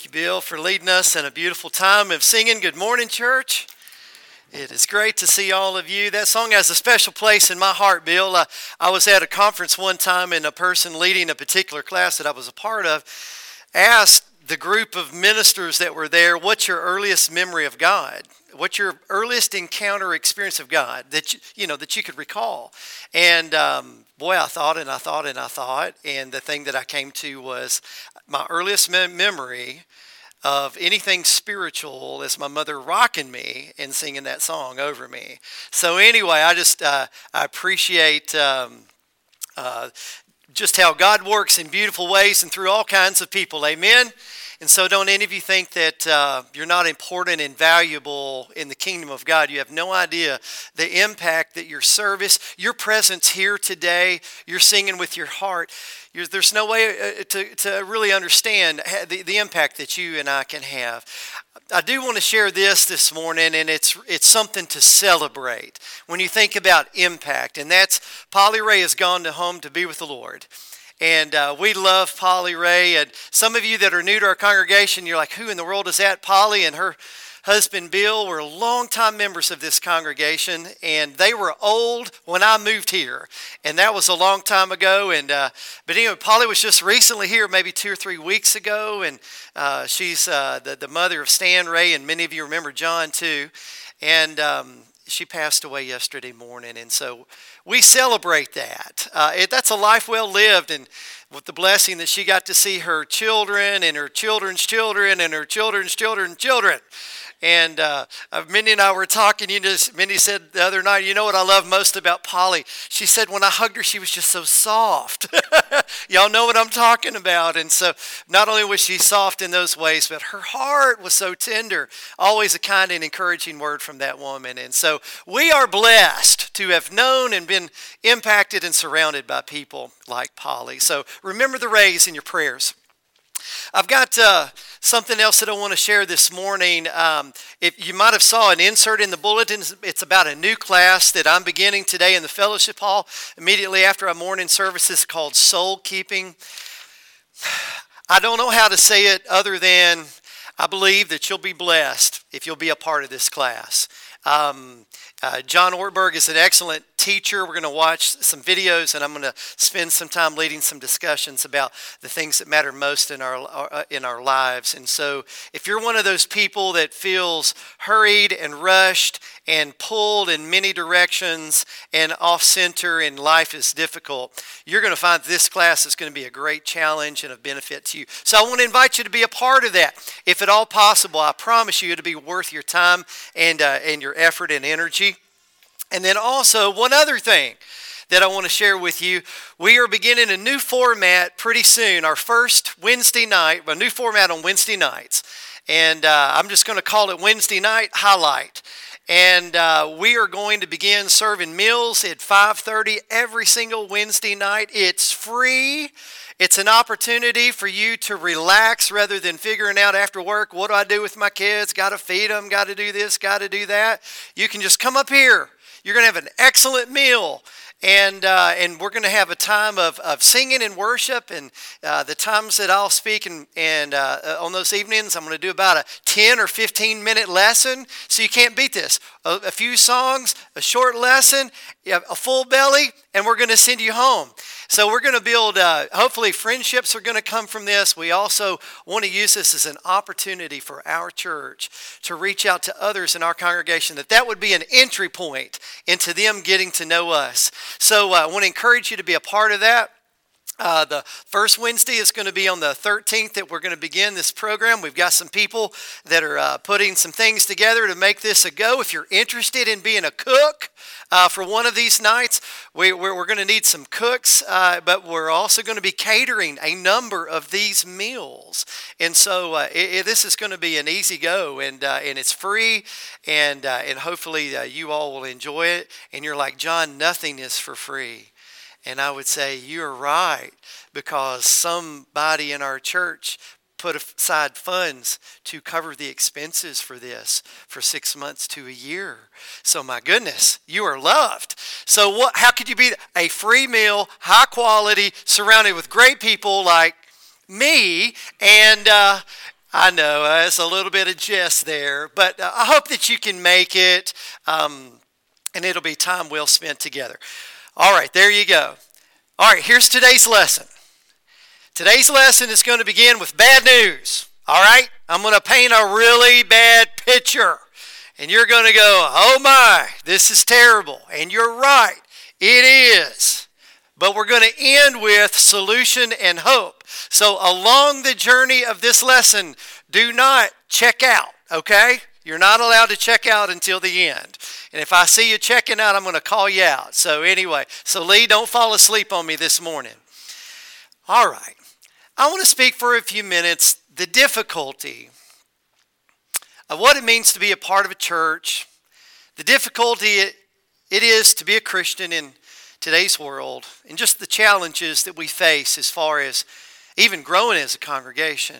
Thank you, Bill, for leading us in a beautiful time of singing. Good morning, church. It is great to see all of you. That song has a special place in my heart, Bill. I was at a conference one time, and a person leading a particular class that I was a part of asked the group of ministers that were there, what's your earliest memory of God? What's your earliest encounter experience of God that you could recall? And boy, I thought, and the thing that I came to was my earliest memory of anything spiritual is my mother rocking me and singing that song over me. So anyway, I appreciate just how God works in beautiful ways and through all kinds of people. Amen. And so don't any of you think that you're not important and valuable in the kingdom of God. You have no idea the impact that your service, your presence here today, you're singing with your heart. There's no way to really understand the impact that you and I can have. I do want to share this morning, and it's something to celebrate when you think about impact. And that's Polly Ray has gone home to be with the Lord. And we love Polly Ray. And some of you that are new to our congregation, you're like, who in the world is that? Polly and her husband Bill were longtime members of this congregation, and they were old when I moved here, and that was a long time ago. And but anyway, Polly was just recently here, maybe 2 or 3 weeks ago, and she's the mother of Stan Ray, and many of you remember John too. And she passed away yesterday morning, and so we celebrate that. That's a life well lived, and with the blessing that she got to see her children and her children's children and her children's children's children. And Mindy and I were talking. Mindy said the other night, you know what I love most about Polly? She said when I hugged her, she was just so soft. Y'all know what I'm talking about. And so not only was she soft in those ways, but her heart was so tender. Always a kind and encouraging word from that woman. And so we are blessed to have known and been impacted and surrounded by people like Polly. So remember the Rays in your prayers. I've got something else that I want to share this morning. If you might have saw an insert in the bulletin. It's about a new class that I'm beginning today in the fellowship hall immediately after our morning services called Soul Keeping. I don't know how to say it other than I believe that you'll be blessed if you'll be a part of this class. John Ortberg is an excellent teacher. We're going to watch some videos, and I'm going to spend some time leading some discussions about the things that matter most in our lives. And so if you're one of those people that feels hurried and rushed and pulled in many directions and off-center and life is difficult, you're going to find this class is going to be a great challenge and a benefit to you. So I want to invite you to be a part of that. If at all possible, I promise you it'll be worth your time and your effort and energy. And then also one other thing that I want to share with you. We are beginning a new format pretty soon. Our first Wednesday night, a new format on Wednesday nights. And I'm just going to call it Wednesday Night Highlight. And we are going to begin serving meals at 5:30 every single Wednesday night. It's free. It's an opportunity for you to relax rather than figuring out after work, what do I do with my kids? Got to feed them, got to do this, got to do that. You can just come up here. You're going to have an excellent meal, and we're going to have a time of singing and worship. And the times that I'll speak and on those evenings, I'm going to do about a 10 or 15 minute lesson. So you can't beat this. A few songs, a short lesson, a full belly, and we're going to send you home. So we're going to build, hopefully friendships are going to come from this. We also want to use this as an opportunity for our church to reach out to others in our congregation, that would be an entry point into them getting to know us. So I want to encourage you to be a part of that. The first Wednesday is going to be on the 13th that we're going to begin this program. We've got some people that are putting some things together to make this a go. If you're interested in being a cook for one of these nights, we're going to need some cooks, but we're also going to be catering a number of these meals. And so this is going to be an easy go, and it's free, and hopefully you all will enjoy it. And you're like, John, nothing is for free. And I would say, you're right, because somebody in our church put aside funds to cover the expenses for this for 6 months to a year. So my goodness, you are loved. So how could you be a free meal, high quality, surrounded with great people like me, and I know, it's a little bit of jest there, but I hope that you can make it, and it'll be time well spent together. All right, there you go. All right, here's today's lesson. Today's lesson is going to begin with bad news. All right, I'm going to paint a really bad picture, and you're going to go, oh my, this is terrible. And you're right, it is. But we're going to end with solution and hope. So along the journey of this lesson, do not check out, okay? You're not allowed to check out until the end. And if I see you checking out, I'm going to call you out. So anyway, Lee, don't fall asleep on me this morning. All right. I want to speak for a few minutes the difficulty of what it means to be a part of a church, the difficulty it is to be a Christian in today's world, and just the challenges that we face as far as even growing as a congregation.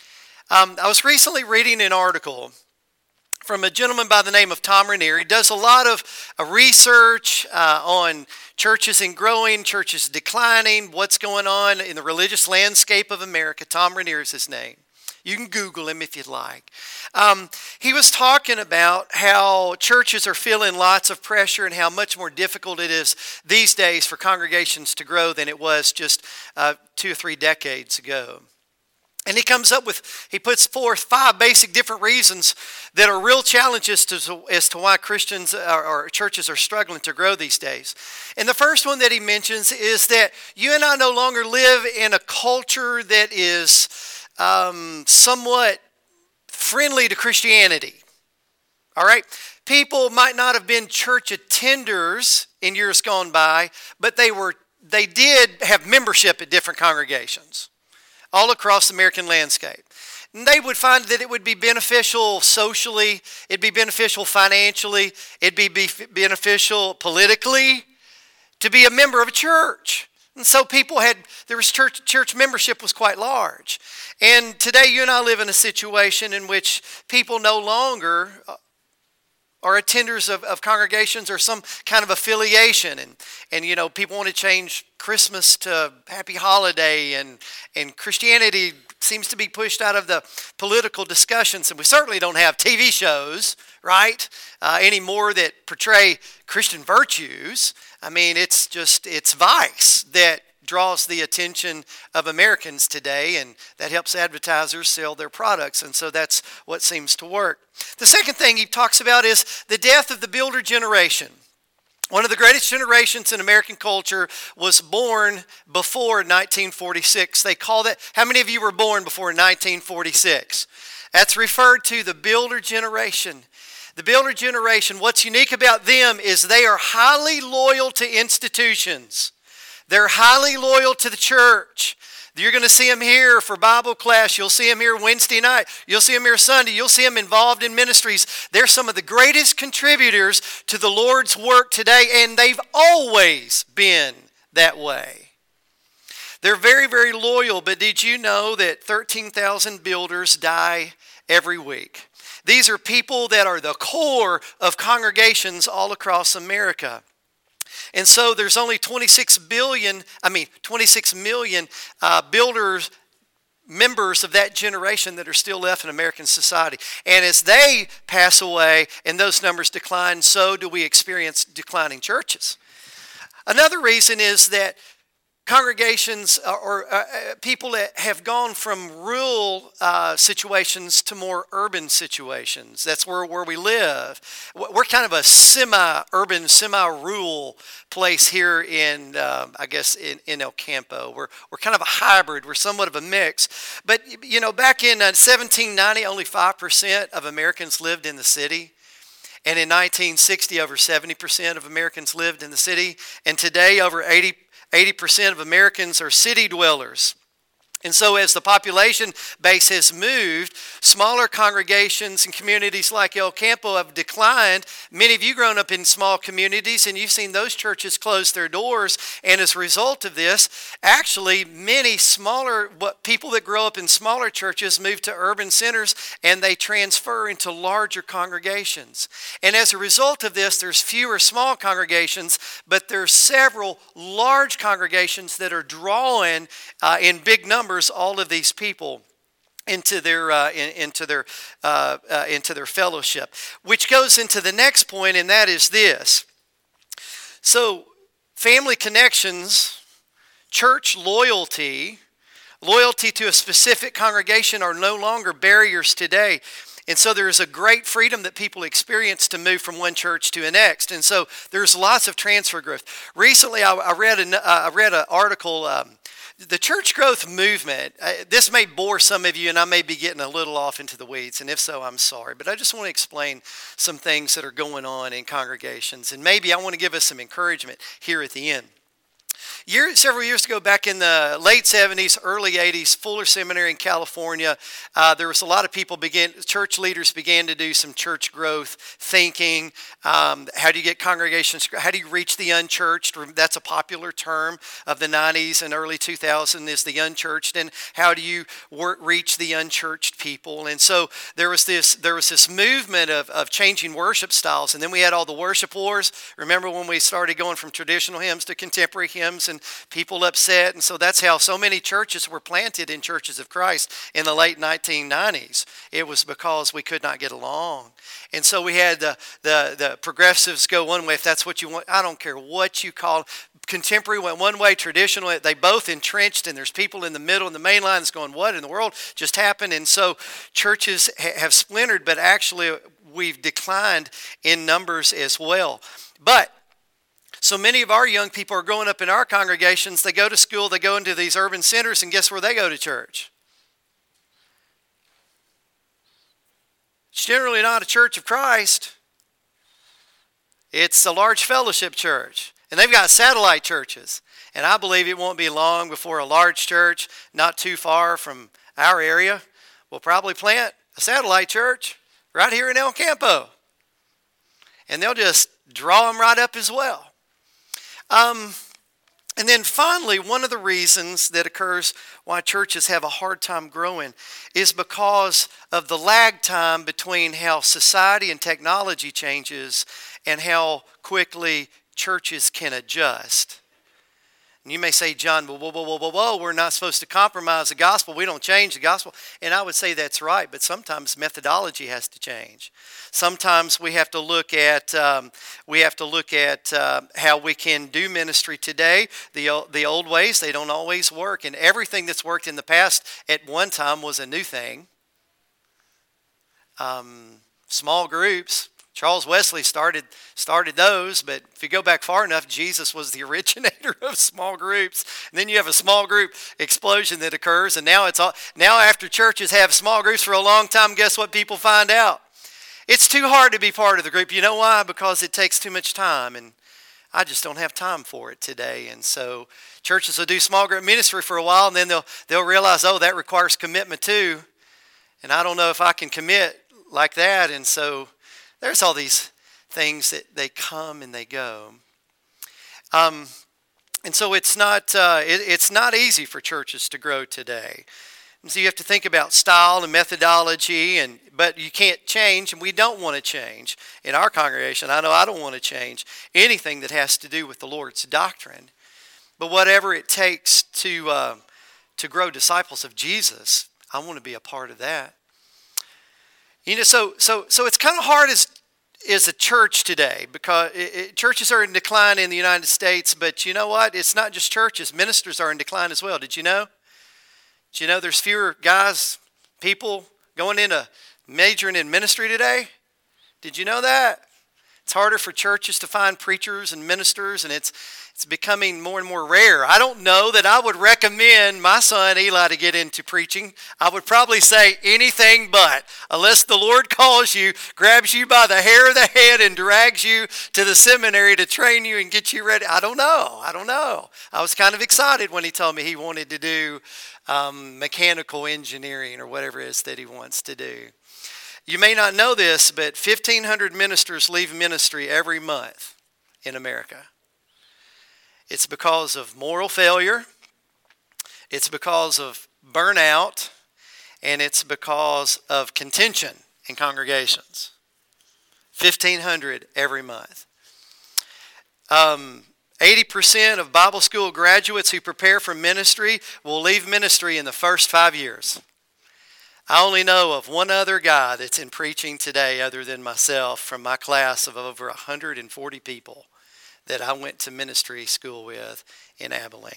I was recently reading an article from a gentleman by the name of Tom Rainier. He does a lot of research on churches and growing, churches declining, what's going on in the religious landscape of America. Tom Rainier is his name. You can Google him if you'd like. He was talking about how churches are feeling lots of pressure and how much more difficult it is these days for congregations to grow than it was just 2 or 3 decades ago. And he puts forth 5 basic different reasons that are real challenges as to why Christians or churches are struggling to grow these days. And the first one that he mentions is that you and I no longer live in a culture that is somewhat friendly to Christianity. All right? People might not have been church attenders in years gone by, but they did have membership at different congregations all across the American landscape. And they would find that it would be beneficial socially, it'd be beneficial financially, it'd be beneficial politically to be a member of a church. And so church membership was quite large. And today you and I live in a situation in which people no longer are attenders of congregations or some kind of affiliation. And you know, people want to change Christmas to Happy Holiday, and Christianity seems to be pushed out of the political discussions. And we certainly don't have TV shows, right, anymore that portray Christian virtues. I mean, it's vice that draws the attention of Americans today, and that helps advertisers sell their products, and so that's what seems to work. The second thing he talks about is the death of the builder generation. One of the greatest generations in American culture was born before 1946. They call that, how many of you were born before 1946? That's referred to the builder generation. The builder generation, what's unique about them is they are highly loyal to institutions. They're highly loyal to the church. You're going to see them here for Bible class. You'll see them here Wednesday night. You'll see them here Sunday. You'll see them involved in ministries. They're some of the greatest contributors to the Lord's work today, and they've always been that way. They're very, very loyal, but did you know that 13,000 builders die every week? These are people that are the core of congregations all across America. And so there's only 26 million builders, members of that generation that are still left in American society. And as they pass away and those numbers decline, so do we experience declining churches. Another reason is that congregations or people that have gone from rural situations to more urban situations. That's where we live. We're kind of a semi-urban, semi-rural place here in, in El Campo. We're kind of a hybrid. We're somewhat of a mix. But, you know, back in 1790, only 5% of Americans lived in the city. And in 1960, over 70% of Americans lived in the city. And today, over 80% of Americans are city dwellers. And so as the population base has moved, smaller congregations and communities like El Campo have declined. Many of you grown up in small communities and you've seen those churches close their doors. And as a result of this, actually many people that grow up in smaller churches move to urban centers and they transfer into larger congregations. And as a result of this, there's fewer small congregations, but there's several large congregations that are drawing in big numbers all of these people. into their fellowship, which goes into the next point, and that is this. So, family connections, church loyalty to a specific congregation are no longer barriers today. And so there is a great freedom that people experience to move from one church to the next. And so there's lots of transfer growth. Recently, I read an article. The church growth movement, this may bore some of you, and I may be getting a little off into the weeds, and if so, I'm sorry. But I just want to explain some things that are going on in congregations, and maybe I want to give us some encouragement here at the end. Several years ago, back in the late 70s, early 80s, Fuller Seminary in California, there was a lot of people church leaders began to do some church growth thinking. How do you get congregations? How do you reach the unchurched? That's a popular term of the 90s and early 2000s is the unchurched. And how do you reach the unchurched people? And so there was this movement of changing worship styles. And then we had all the worship wars. Remember when we started going from traditional hymns to contemporary hymns and people upset? And so that's how so many churches were planted in Churches of Christ in the late 1990s. It was because we could not get along. And so we had the progressives go one way, if that's what you want. I don't care what you call it. Contemporary went one way, traditional, they both entrenched, and there's people in the middle and the main line that's going, what in the world just happened? And so churches have splintered, but actually we've declined in numbers as well. But so many of our young people are growing up in our congregations. They go to school, they go into these urban centers, and guess where they go to church? It's generally not a Church of Christ. It's a large fellowship church. And they've got satellite churches. And I believe it won't be long before a large church not too far from our area will probably plant a satellite church right here in El Campo. And they'll just draw them right up as well. And then finally, one of the reasons that occurs why churches have a hard time growing is because of the lag time between how society and technology changes and how quickly churches can adjust. And you may say, John, whoa, we're not supposed to compromise the gospel. We don't change the gospel. And I would say that's right, but sometimes methodology has to change. Sometimes we have to look at how we can do ministry today. The old ways, they don't always work. And everything that's worked in the past at one time was a new thing. Small groups. Charles Wesley started those, but if you go back far enough, Jesus was the originator of small groups. And then you have a small group explosion that occurs, and now after churches have small groups for a long time, guess what people find out? It's too hard to be part of the group. You know why? Because it takes too much time, and I just don't have time for it today. And so churches will do small group ministry for a while, and then they'll realize, oh, that requires commitment too, and I don't know if I can commit like that. And so there's all these things that they come and they go. And so it's not easy for churches to grow today. And so you have to think about style and methodology, but you can't change, and we don't want to change. In our congregation, I know I don't want to change anything that has to do with the Lord's doctrine. But whatever it takes to grow disciples of Jesus, I want to be a part of that. You know, so it's kind of hard as a church today because churches are in decline in the United States, but you know what? It's not just churches. Ministers are in decline as well. Did you know? Did you know there's fewer people going into majoring in ministry today? Did you know that? It's harder for churches to find preachers and ministers, and it's becoming more and more rare. I don't know that I would recommend my son Eli to get into preaching. I would probably say anything but, unless the Lord calls you, grabs you by the hair of the head and drags you to the seminary to train you and get you ready. I don't know. I was kind of excited when he told me he wanted to do mechanical engineering or whatever it is that he wants to do. You may not know this, but 1,500 ministers leave ministry every month in America. It's because of moral failure, it's because of burnout, and it's because of contention in congregations. 1,500 every month. 80% of Bible school graduates who prepare for ministry will leave ministry in the first 5 years. I only know of one other guy that's in preaching today other than myself from my class of over 140 people that I went to ministry school with in Abilene.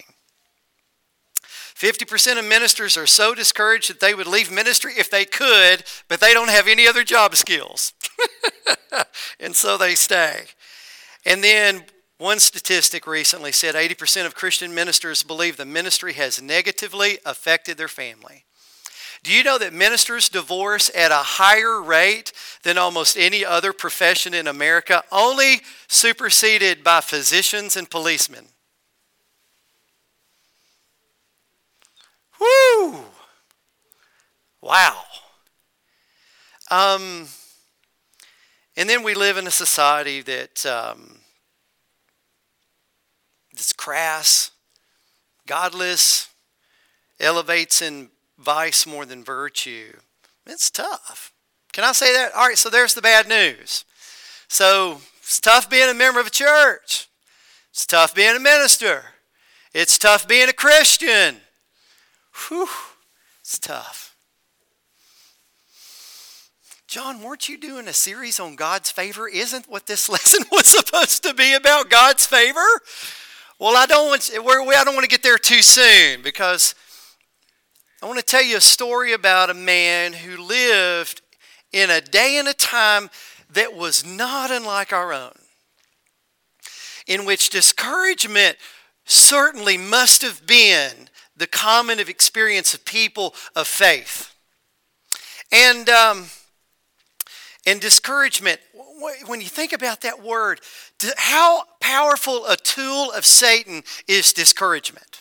50% of ministers are so discouraged that they would leave ministry if they could, but they don't have any other job skills. And so they stay. And then one statistic recently said 80% of Christian ministers believe the ministry has negatively affected their family. Do you know that ministers divorce at a higher rate than almost any other profession in America, only superseded by physicians and policemen? Woo! Wow. And then we live in a society that's crass, godless, elevates in vice more than virtue. It's tough. Can I say that? All right, so there's the bad news. So it's tough being a member of a church. It's tough being a minister. It's tough being a Christian. Whew, it's tough. John, weren't you doing a series on God's favor? Isn't what this lesson was supposed to be about, God's favor? Well, I don't want to get there too soon, because I want to tell you a story about a man who lived in a day and a time that was not unlike our own, in which discouragement certainly must have been the common experience of people of faith. And discouragement, when you think about that word, how powerful a tool of Satan is discouragement.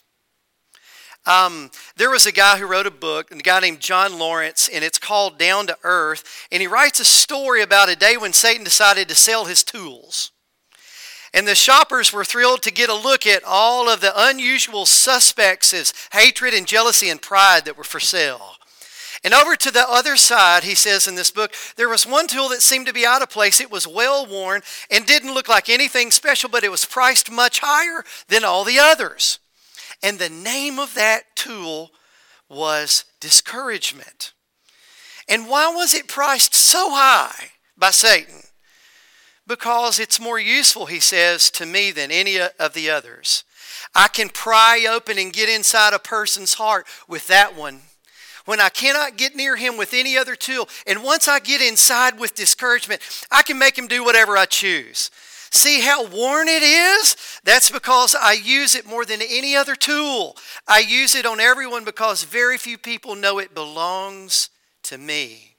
There was a guy who wrote a book, a guy named John Lawrence, and it's called Down to Earth. And he writes a story about a day when Satan decided to sell his tools. And the shoppers were thrilled to get a look at all of the unusual suspects as hatred and jealousy and pride that were for sale. And over to the other side, he says in this book, there was one tool that seemed to be out of place. It was well worn and didn't look like anything special, but it was priced much higher than all the others. And the name of that tool was discouragement. And why was it priced so high by Satan? Because it's more useful, he says, to me than any of the others. I can pry open and get inside a person's heart with that one, when I cannot get near him with any other tool. And once I get inside with discouragement, I can make him do whatever I choose. See how worn it is? That's because I use it more than any other tool. I use it on everyone because very few people know it belongs to me.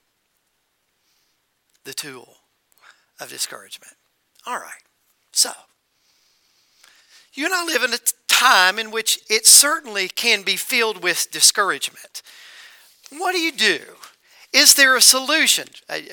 The tool of discouragement. All right. So, you and I live in a time in which it certainly can be filled with discouragement. What do you do? Is there a solution?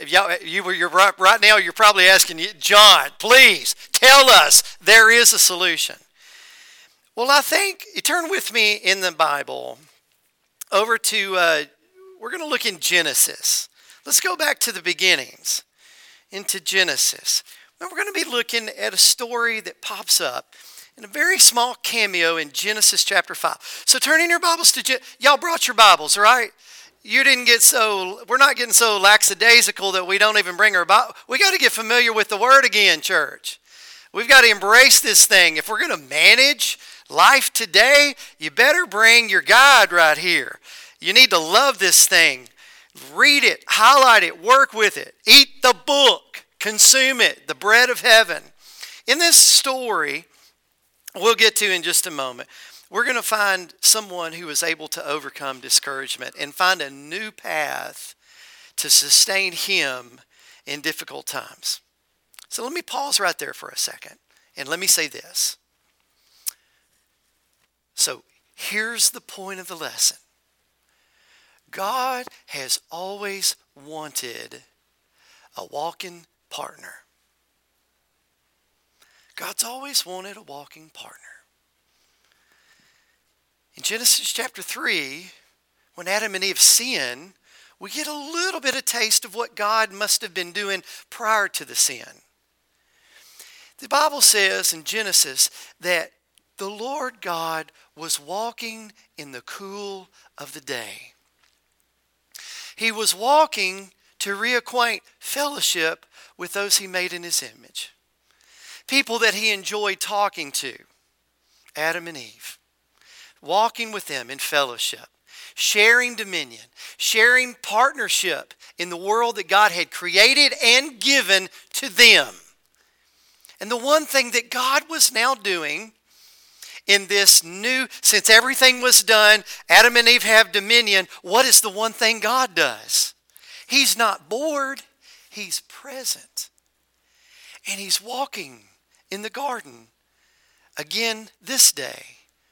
Right now you're probably asking, John, please tell us there is a solution. Well, I think, you turn with me in the Bible over to, we're going to look in Genesis. Let's go back to the beginnings, into Genesis. And we're going to be looking at a story that pops up in a very small cameo in Genesis chapter 5. So turn in your Bibles to, y'all brought your Bibles, right? We're not getting so lackadaisical that we don't even bring our Bible. We got to get familiar with the Word again, church. We've got to embrace this thing. If we're going to manage life today, you better bring your guide right here. You need to love this thing. Read it, highlight it, work with it. Eat the book, consume it, the bread of heaven. In this story, we'll get to in just a moment, we're going to find someone who is able to overcome discouragement and find a new path to sustain him in difficult times. So let me pause right there for a second and let me say this. So here's the point of the lesson. God has always wanted a walking partner. God's always wanted a walking partner. In Genesis chapter 3, when Adam and Eve sin, we get a little bit of taste of what God must have been doing prior to the sin. The Bible says in Genesis that the Lord God was walking in the cool of the day. He was walking to reacquaint fellowship with those he made in his image. People that he enjoyed talking to, Adam and Eve. Walking with them in fellowship, sharing dominion, sharing partnership in the world that God had created and given to them. And the one thing that God was now doing in this new, since everything was done, Adam and Eve have dominion, what is the one thing God does? He's not bored, he's present. And he's walking in the garden again this day.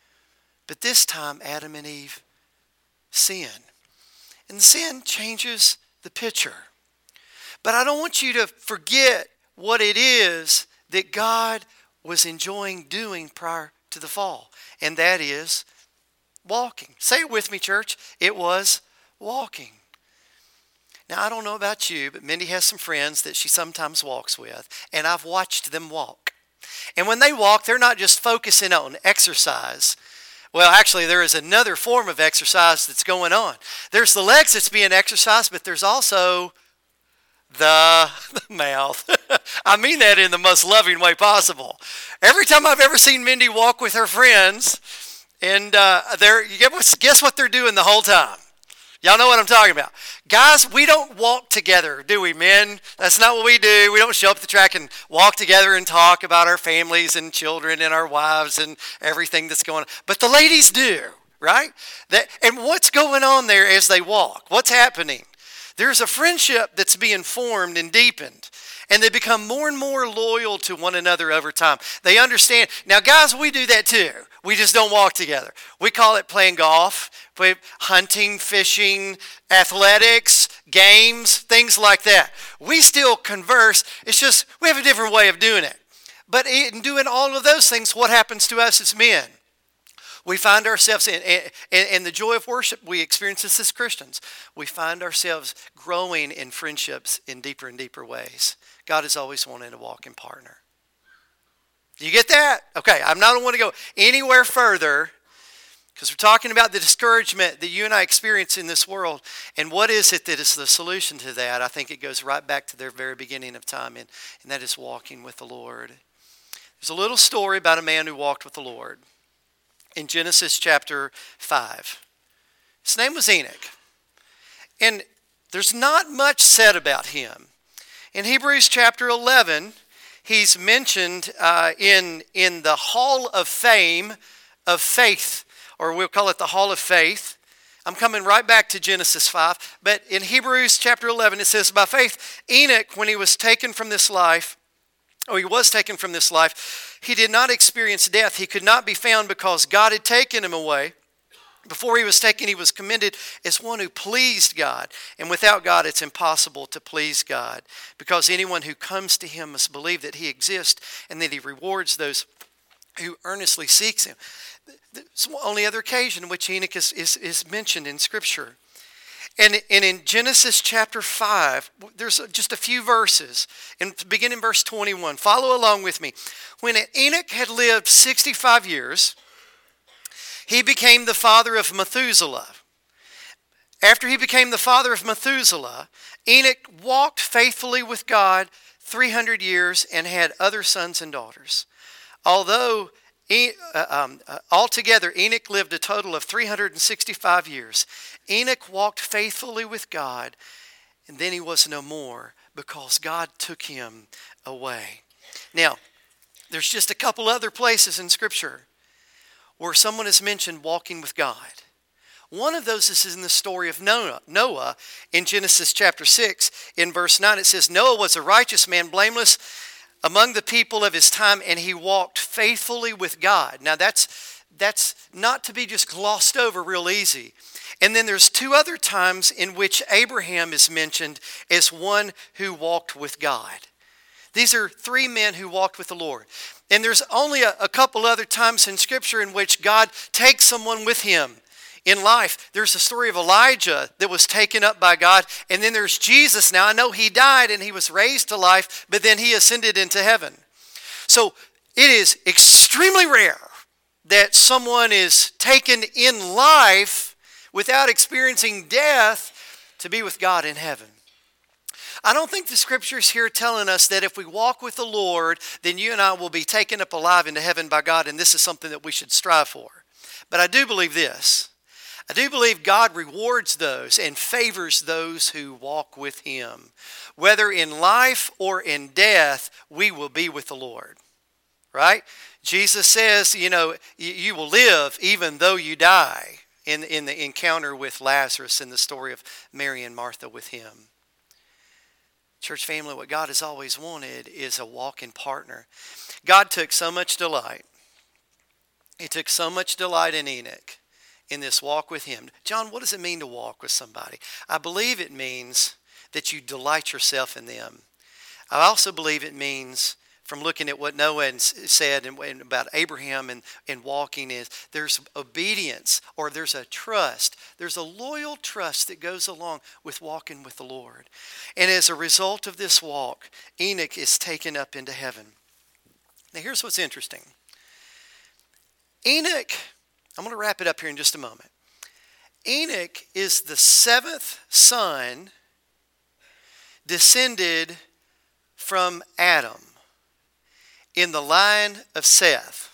But this time Adam and Eve sin. And sin changes the picture. But I don't want you to forget what it is that God was enjoying doing prior to the fall. And that is walking. Say it with me, church. It was walking. Now, I don't know about you, but Mindy has some friends that she sometimes walks with, and I've watched them walk. And when they walk, they're not just focusing on exercise. Well, actually, there is another form of exercise that's going on. There's the legs that's being exercised, but there's also the mouth. I mean that in the most loving way possible. Every time I've ever seen Mindy walk with her friends, and guess what they're doing the whole time? Y'all know what I'm talking about. Guys, we don't walk together, do we, men? That's not what we do. We don't show up at the track and walk together and talk about our families and children and our wives and everything that's going on. But the ladies do, right? And what's going on there as they walk? What's happening? There's a friendship that's being formed and deepened. And they become more and more loyal to one another over time. They understand. Now, guys, we do that too. We just don't walk together. We call it playing golf, hunting, fishing, athletics, games, things like that. We still converse. It's just we have a different way of doing it. But in doing all of those things, what happens to us as men? We find ourselves in the joy of worship we experience this as Christians. We find ourselves growing in friendships in deeper and deeper ways. God is always wanting to walk in partner. Do you get that? Okay, I don't want to go anywhere further because we're talking about the discouragement that you and I experience in this world. And what is it that is the solution to that? I think it goes right back to the very beginning of time, and that is walking with the Lord. There's a little story about a man who walked with the Lord in Genesis chapter 5. His name was Enoch. And there's not much said about him. In Hebrews chapter 11, he's mentioned in the Hall of Fame of Faith, or we'll call it the Hall of Faith. I'm coming right back to Genesis 5. But in Hebrews chapter 11, it says, by faith, Enoch, when he was taken from this life, he did not experience death. He could not be found because God had taken him away. Before he was taken, he was commended as one who pleased God. And without God, it's impossible to please God, because anyone who comes to him must believe that he exists and that he rewards those who earnestly seeks him. It's the only other occasion in which Enoch is mentioned in Scripture. And in Genesis chapter 5, there's just a few verses. And begin in verse 21. Follow along with me. When Enoch had lived 65 years, he became the father of Methuselah. After he became the father of Methuselah, Enoch walked faithfully with God 300 years and had other sons and daughters. Although altogether Enoch lived a total of 365 years. Enoch walked faithfully with God, and then he was no more because God took him away. Now, there's just a couple other places in Scripture where someone is mentioned walking with God. One of those is in the story of Noah in Genesis chapter 6. In verse 9 it says, Noah was a righteous man, blameless among the people of his time, and he walked faithfully with God. Now that's not to be just glossed over real easy. And then there's two other times in which Abraham is mentioned as one who walked with God. These are three men who walked with the Lord. And there's only a couple other times in Scripture in which God takes someone with him in life. There's the story of Elijah that was taken up by God. And then there's Jesus. Now, I know he died and he was raised to life, but then he ascended into heaven. So it is extremely rare that someone is taken in life without experiencing death to be with God in heaven. I don't think the scripture is here telling us that if we walk with the Lord, then you and I will be taken up alive into heaven by God, and this is something that we should strive for. But I do believe this. I do believe God rewards those and favors those who walk with Him. Whether in life or in death, we will be with the Lord. Right? Jesus says, you will live even though you die in the encounter with Lazarus in the story of Mary and Martha with him. Church family, what God has always wanted is a walking partner. God took so much delight. He took so much delight in Enoch, in this walk with him. John, what does it mean to walk with somebody? I believe it means that you delight yourself in them. I also believe it means, from looking at what Noah said and about Abraham and walking, is there's obedience, or there's a trust. There's a loyal trust that goes along with walking with the Lord. And as a result of this walk, Enoch is taken up into heaven. Now here's what's interesting. Enoch, I'm going to wrap it up here in just a moment. Enoch is the seventh son descended from Adam in the line of Seth.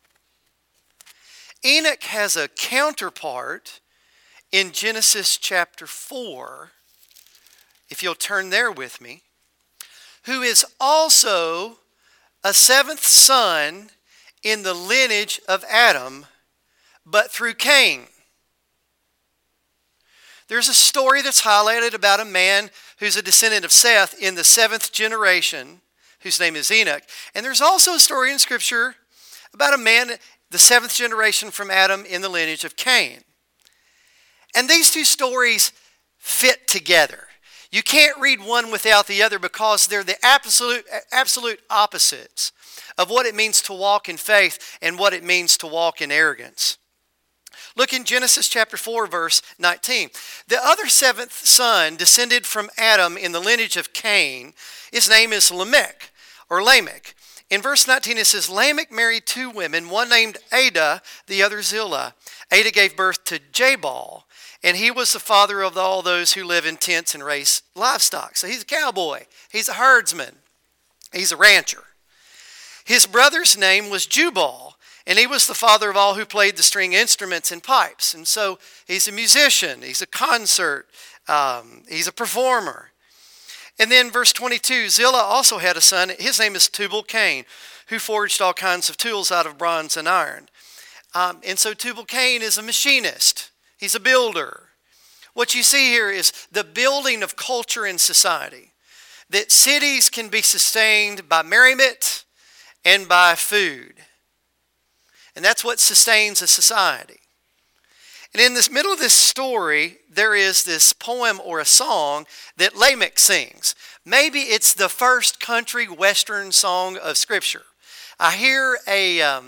Enoch has a counterpart in Genesis chapter 4, if you'll turn there with me, who is also a seventh son in the lineage of Adam, but through Cain. There's a story that's highlighted about a man who's a descendant of Seth in the seventh generation, whose name is Enoch. And there's also a story in Scripture about a man, the seventh generation from Adam, in the lineage of Cain. And these two stories fit together. You can't read one without the other because they're the absolute opposites of what it means to walk in faith and what it means to walk in arrogance. Look in Genesis chapter 4, verse 19. The other seventh son descended from Adam in the lineage of Cain. His name is Lamech, or Lamech. In verse 19 it says, Lamech married two women, one named Adah, the other Zillah. Adah gave birth to Jabal, and he was the father of all those who live in tents and raise livestock. So he's a cowboy. He's a herdsman. He's a rancher. His brother's name was Jubal, and he was the father of all who played the string instruments and pipes. And so he's a musician. He's a concert. He's a performer. And then verse 22, Zillah also had a son. His name is Tubal-Cain, who forged all kinds of tools out of bronze and iron. And so Tubal-Cain is a machinist. He's a builder. What you see here is the building of culture in society. That cities can be sustained by merriment and by food. And that's what sustains a society. And in the middle of this story, there is this poem or a song that Lamech sings. Maybe it's the first country western song of Scripture. I hear a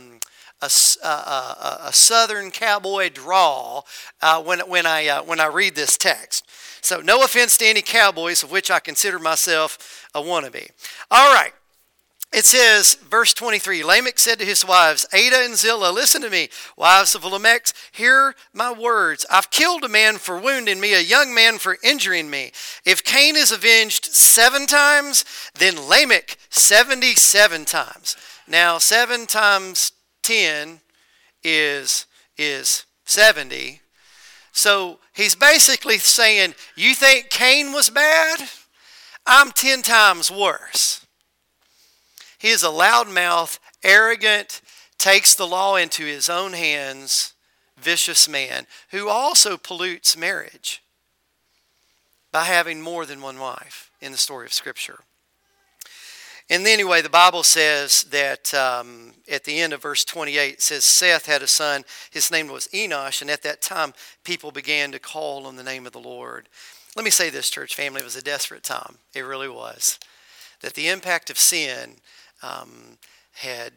southern cowboy drawl when I read this text. So no offense to any cowboys, of which I consider myself a wannabe. All right. It says, verse 23, Lamech said to his wives, Adah and Zillah, listen to me, wives of Lamech, hear my words. I've killed a man for wounding me, a young man for injuring me. If Cain is avenged 7 times, then Lamech 77 times. Now, 7 times 10 is 70. So he's basically saying, you think Cain was bad? I'm 10 times worse. He is a loudmouth, arrogant, takes the law into his own hands, vicious man who also pollutes marriage by having more than one wife in the story of Scripture. And anyway, the Bible says that at the end of verse 28, it says Seth had a son. His name was Enosh, and at that time, people began to call on the name of the Lord. Let me say this, church family, it was a desperate time. It really was. That the impact of sin had,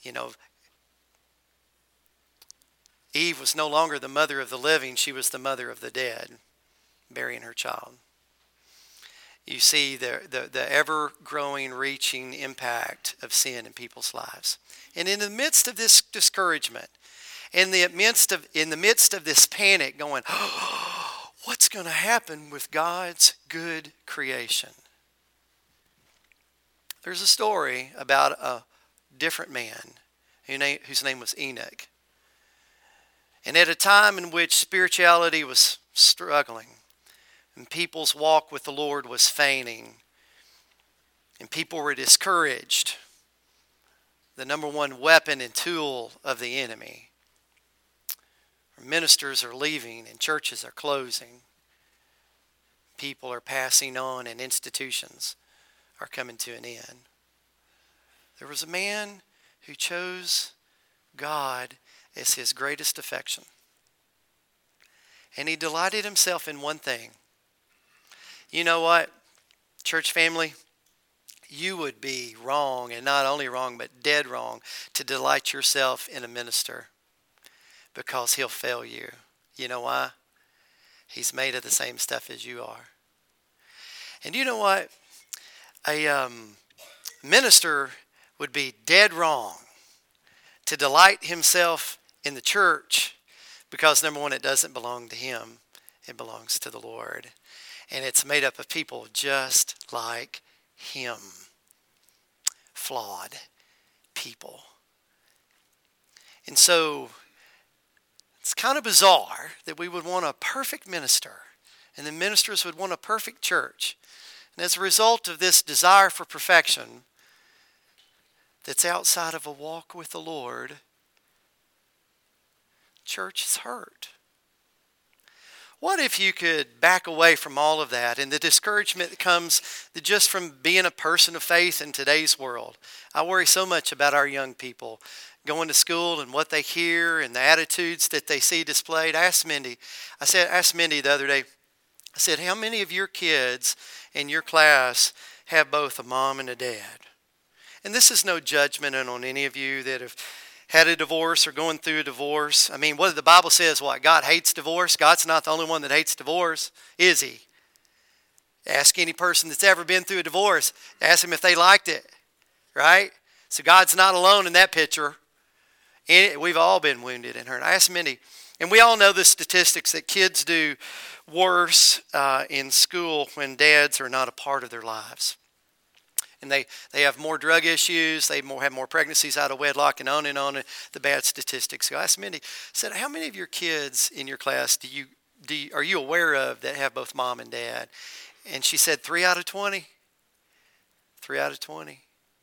Eve was no longer the mother of the living, she was the mother of the dead, burying her child. You see the ever-growing, reaching impact of sin in people's lives. And in the midst of this discouragement, in the midst of this panic going, what's going to happen with God's good creation? There's a story about a different man whose name was Enoch. And at a time in which spirituality was struggling, and people's walk with the Lord was fainting, and people were discouraged, the number one weapon and tool of the enemy. Ministers are leaving and churches are closing. People are passing on and institutions are coming to an end. There was a man who chose God as his greatest affection. And he delighted himself in one thing. You know what, church family? You would be wrong, and not only wrong, but dead wrong, to delight yourself in a minister, because he'll fail you. You know why? He's made of the same stuff as you are. And you know what? A minister would be dead wrong to delight himself in the church, because number one, it doesn't belong to him. It belongs to the Lord. And it's made up of people just like him. Flawed people. And so it's kind of bizarre that we would want a perfect minister, and the ministers would want a perfect church. And as a result of this desire for perfection that's outside of a walk with the Lord, church is hurt. What if you could back away from all of that and the discouragement that comes just from being a person of faith in today's world? I worry so much about our young people going to school and what they hear and the attitudes that they see displayed. I asked Mindy the other day, I said, how many of your kids in your class have both a mom and a dad? And this is no judgment on any of you that have had a divorce or going through a divorce. I mean, what the Bible says, what? God hates divorce. God's not the only one that hates divorce, is he? Ask any person that's ever been through a divorce. Ask them if they liked it, right? So God's not alone in that picture. We've all been wounded and hurt. I asked Mindy, and we all know the statistics that kids do worse in school when dads are not a part of their lives. And they have more drug issues, have more pregnancies out of wedlock, and on the bad statistics. So I asked Mindy, I said, how many of your kids in your class are you aware of that have both mom and dad? And she said 3 out of 20. 3 out of 20.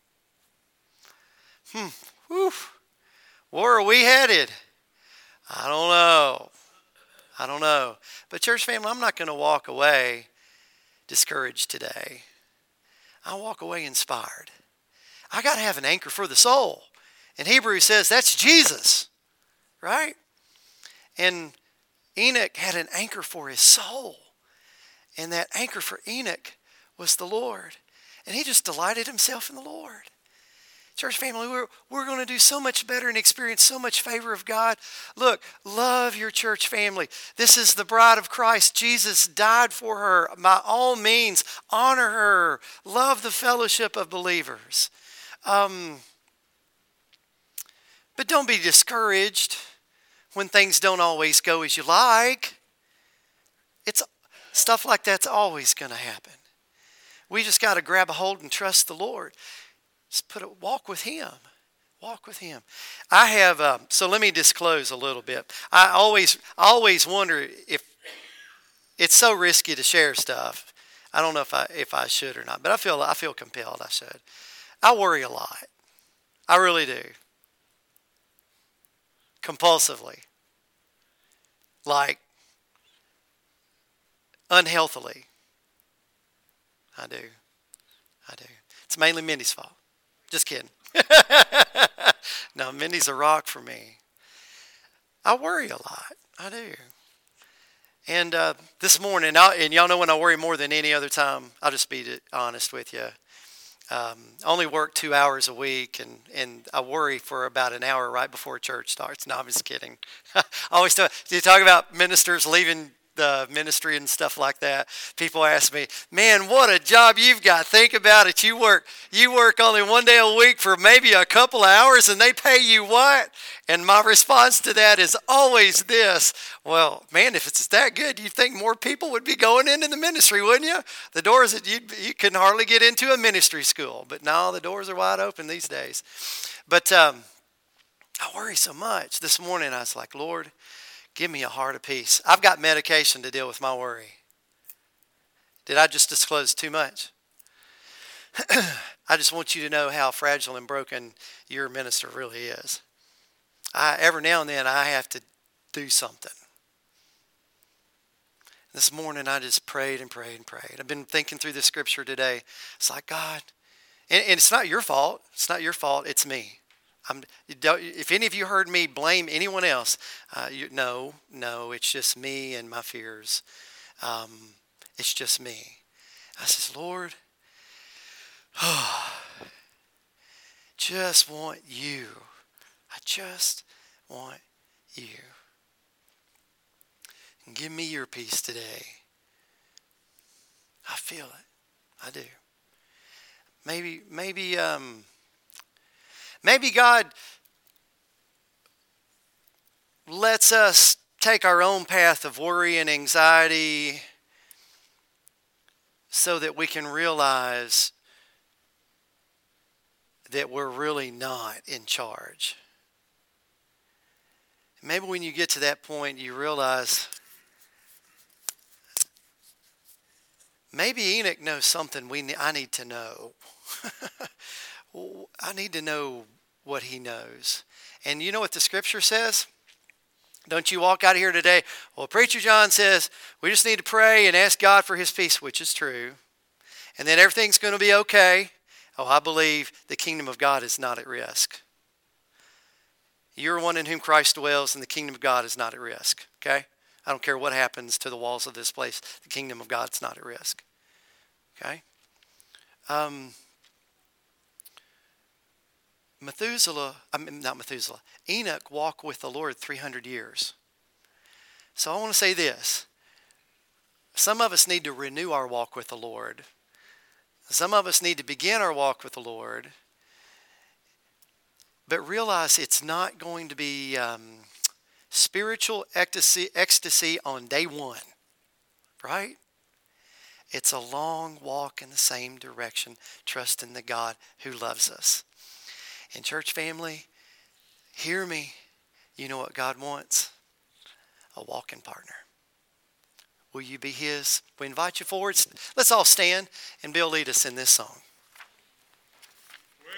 Whew. Where are we headed? I don't know. But church family, I'm not going to walk away discouraged today. I walk away inspired. I got to have an anchor for the soul. And Hebrews says that's Jesus, right? And Enoch had an anchor for his soul. And that anchor for Enoch was the Lord. And he just delighted himself in the Lord. Church family, we're going to do so much better and experience so much favor of God. Look, love your church family. This is the bride of Christ. Jesus died for her. By all means, honor her. Love the fellowship of believers. But don't be discouraged when things don't always go as you like. Stuff like that's always going to happen. We just got to grab a hold and trust the Lord. Just walk with him. Walk with him. I have, so let me disclose a little bit. I always wonder if it's so risky to share stuff. I don't know if I should or not, but I feel compelled I should. I worry a lot. I really do. Compulsively. Like, unhealthily. I do. It's mainly Mindy's fault. Just kidding. No, Mindy's a rock for me. I worry a lot. I do. And this morning, and y'all know when I worry more than any other time, I'll just be honest with you. I only work 2 hours a week, and I worry for about an hour right before church starts. No, I'm just kidding. I always talk about ministers leaving the ministry and stuff like that, people ask me, man, what a job you've got. Think about it. You work only one day a week for maybe a couple of hours and they pay you what? And my response to that is always this: well, man, if it's that good, you'd think more people would be going into the ministry, wouldn't you? The doors that you couldn't hardly get into a ministry school, but now the doors are wide open these days. But I worry so much. This morning I was like, Lord, give me a heart of peace. I've got medication to deal with my worry. Did I just disclose too much? I just want you to know how fragile and broken your minister really is. Every now and then I have to do something. This morning I just prayed and prayed and prayed. I've been thinking through the scripture today. It's like, God, and it's not your fault. It's not your fault. It's me. If any of you heard me blame anyone else, no, it's just me and my fears. It's just me. I says, Lord, just want you. I just want you. And give me your peace today. I feel it. I do. Maybe God lets us take our own path of worry and anxiety so that we can realize that we're really not in charge. Maybe when you get to that point, you realize maybe Enoch knows something I need to know. I need to know what he knows. And you know what the scripture says? Don't you walk out of here today, well, Preacher John says we just need to pray and ask God for his peace, which is true. And then everything's going to be okay. Oh, I believe the kingdom of God is not at risk. You're one in whom Christ dwells, and the kingdom of God is not at risk. Okay? I don't care what happens to the walls of this place. The kingdom of God's not at risk. Okay? Enoch walked with the Lord 300 years. So I want to say this. Some of us need to renew our walk with the Lord. Some of us need to begin our walk with the Lord. But realize it's not going to be spiritual ecstasy on day one. Right? It's a long walk in the same direction, trusting the God who loves us. And church family, hear me. You know what God wants? A walking partner. Will you be his? We invite you forward. Let's all stand and Bill lead us in this song.